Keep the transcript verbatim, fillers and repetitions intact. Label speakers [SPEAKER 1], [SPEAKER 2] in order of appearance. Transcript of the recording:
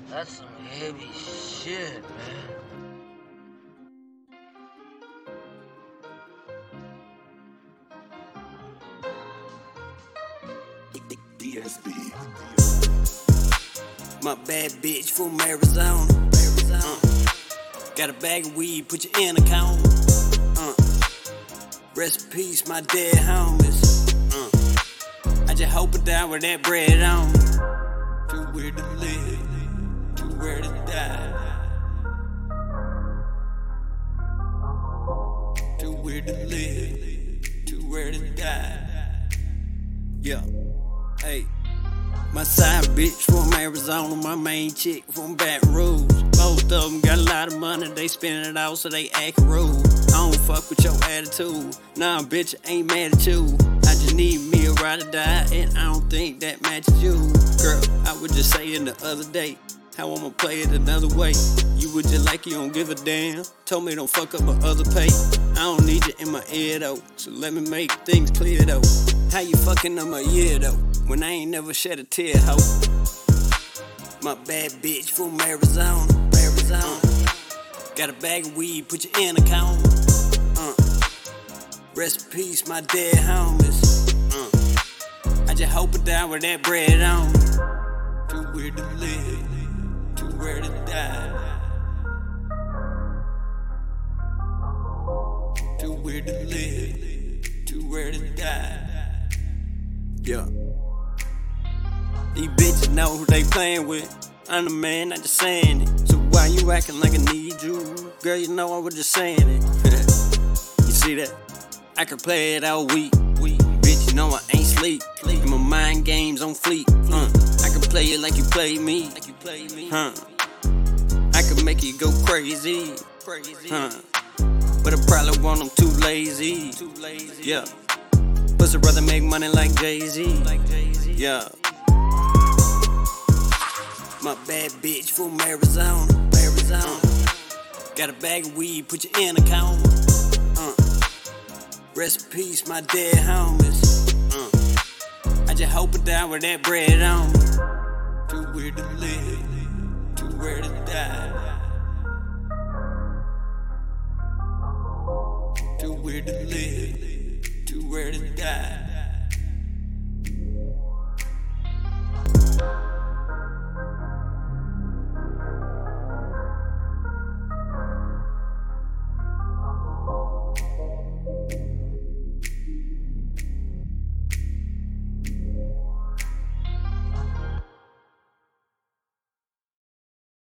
[SPEAKER 1] That's some heavy shit, man.
[SPEAKER 2] D S B.
[SPEAKER 3] My bad bitch from Arizona. Uh, got a bag of weed, put you in a cone. Uh, rest in peace, my dead homies. Uh, I just hope it down with that bread on. Too weird to live, too rare to die. Too weird to live, too rare to die. Yeah, hey. My side bitch from Arizona, my main chick from Baton Rouge. Both of them got a lot of money, they spending it out, so they act rude. I don't fuck with your attitude, nah bitch, I ain't mad at you. I just need me a ride or die, and I don't think that matches you. Girl, I was just saying the other day, how I'ma play it another way. You would just like you don't give a damn. Told me don't fuck up my other pay. I don't need you in my ear though, so let me make things clear though. How you fucking on my ear though, when I ain't never shed a tear, ho? My bad bitch from Arizona, Arizona. Got a bag of weed, put you in a cone. Uh, rest in peace, my dead homies. Uh, I just hope it down with that bread on. Too weird to live, too rare to die. Too weird to live, too rare to die. Yeah. These bitches know who they playing with. I'm the man, not just saying it. So why you acting like I need you? Girl, you know I was just saying it. You see that? I can play it all week. week. Bitch, you know I ain't sleep. And my mind games on fleek. Uh, I can play it like you play me. Like you play me. Huh. I can make you go crazy. Crazy. Huh. But I probably want them too lazy. Too lazy. Yeah. Pussy brother make money like Jay-Z. Like Jay-Z. Yeah. My bad bitch from Arizona, Arizona. Got a bag of weed, put you in a cone. Uh, rest in peace, my dead homies. Uh, I just hope it down with that bread on. Too weird to live, too rare to die. Too weird to live, too rare to die.